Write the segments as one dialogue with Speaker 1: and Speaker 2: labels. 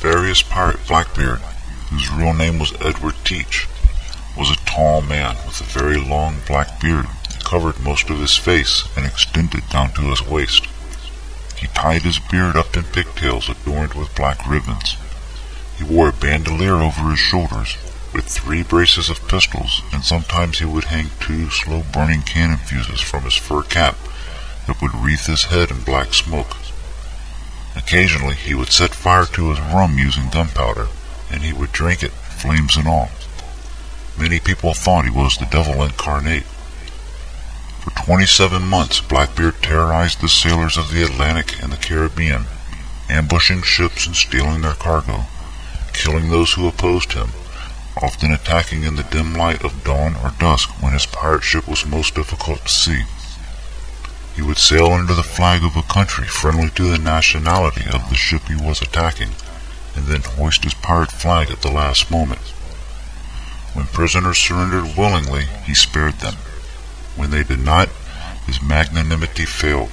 Speaker 1: nefarious pirate Blackbeard, whose real name was Edward Teach, was a tall man with a very long black beard that covered most of his face and extended down to his waist. He tied his beard up in pigtails adorned with black ribbons. He wore a bandolier over his shoulders with 3 braces of pistols, and sometimes he would hang 2 slow-burning cannon fuses from his fur cap that would wreath his head in black smoke. Occasionally he would set fire to his rum using gunpowder, and he would drink it, flames and all. Many people thought he was the devil incarnate. For 27 months Blackbeard terrorized the sailors of the Atlantic and the Caribbean, ambushing ships and stealing their cargo, killing those who opposed him, often attacking in the dim light of dawn or dusk when his pirate ship was most difficult to see. He would sail under the flag of a country friendly to the nationality of the ship he was attacking, and then hoist his pirate flag at the last moment. When prisoners surrendered willingly, he spared them. When they did not, his magnanimity failed.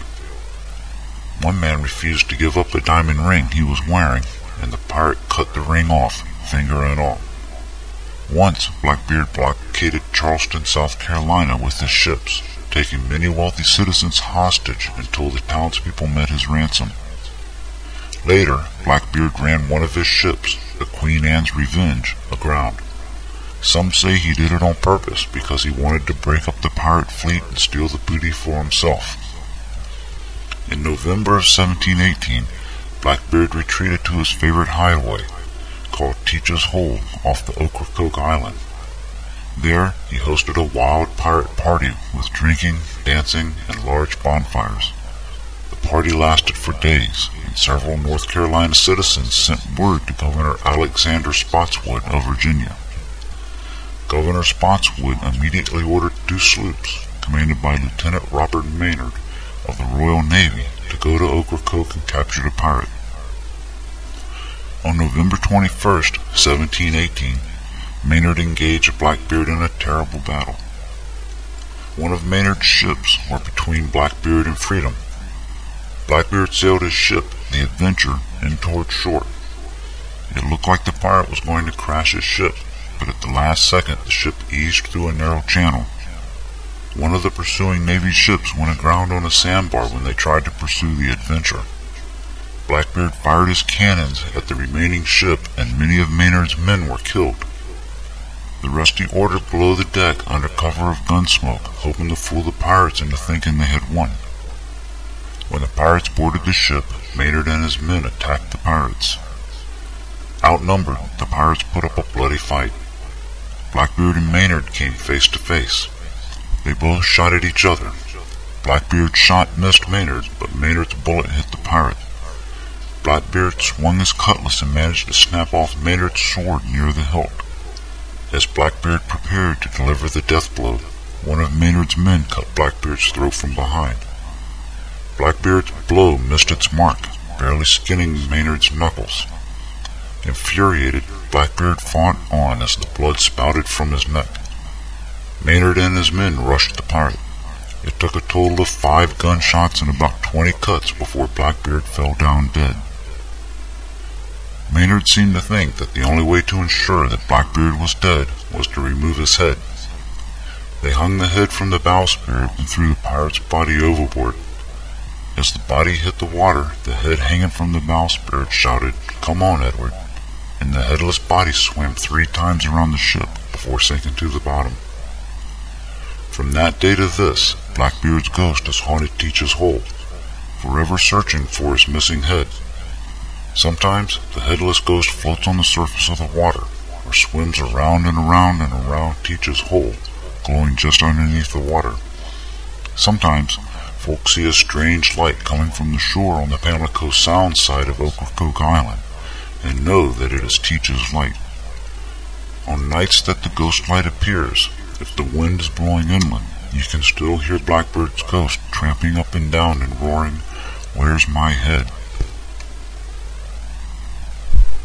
Speaker 1: One man refused to give up a diamond ring he was wearing, and the pirate cut the ring off, finger and all. Once, Blackbeard blockaded Charleston, South Carolina with his ships, taking many wealthy citizens hostage until the townspeople met his ransom. Later, Blackbeard ran one of his ships, the Queen Anne's Revenge, aground. Some say he did it on purpose because he wanted to break up the pirate fleet and steal the booty for himself. In November of 1718, Blackbeard retreated to his favorite hideaway, called Teach's Hole off the Ocracoke Island. There, he hosted a wild pirate party with drinking, dancing, and large bonfires. The party lasted for days, and several North Carolina citizens sent word to Governor Alexander Spotswood of Virginia. Governor Spotswood immediately ordered 2 sloops, commanded by Lieutenant Robert Maynard of the Royal Navy, to go to Ocracoke and capture the pirate. On November 21st, 1718, Maynard engaged Blackbeard in a terrible battle. One of Maynard's ships were between Blackbeard and freedom. Blackbeard sailed his ship, the Adventure, in toward shore. It looked like the pirate was going to crash his ship, but at the last second the ship eased through a narrow channel. One of the pursuing Navy ships went aground on a sandbar when they tried to pursue the Adventure. Blackbeard fired his cannons at the remaining ship, and many of Maynard's men were killed. The rest he ordered below the deck under cover of gun smoke, hoping to fool the pirates into thinking they had won. When the pirates boarded the ship, Maynard and his men attacked the pirates. Outnumbered, the pirates put up a bloody fight. Blackbeard and Maynard came face to face. They both shot at each other. Blackbeard's shot missed Maynard, but Maynard's bullet hit the pirate. Blackbeard swung his cutlass and managed to snap off Maynard's sword near the hilt. As Blackbeard prepared to deliver the death blow, one of Maynard's men cut Blackbeard's throat from behind. Blackbeard's blow missed its mark, barely skinning Maynard's knuckles. Infuriated, Blackbeard fought on as the blood spouted from his neck. Maynard and his men rushed the pirate. It took a total of 5 gunshots and about 20 cuts before Blackbeard fell down dead. Maynard seemed to think that the only way to ensure that Blackbeard was dead was to remove his head. They hung the head from the bowsprit and threw the pirate's body overboard. As the body hit the water, the head hanging from the bowsprit shouted, "Come on, Edward," and the headless body swam 3 times around the ship before sinking to the bottom. From that day to this, Blackbeard's ghost has haunted Teach's Hole, forever searching for his missing head. Sometimes the headless ghost floats on the surface of the water, or swims around and around and around Teach's Hole, glowing just underneath the water. Sometimes folks see a strange light coming from the shore on the Pamlico Sound side of Ocracoke Island, and know that it is Teach's light. On nights that the ghost light appears, if the wind is blowing inland, you can still hear Blackbeard's ghost tramping up and down and roaring, "Where's my head?"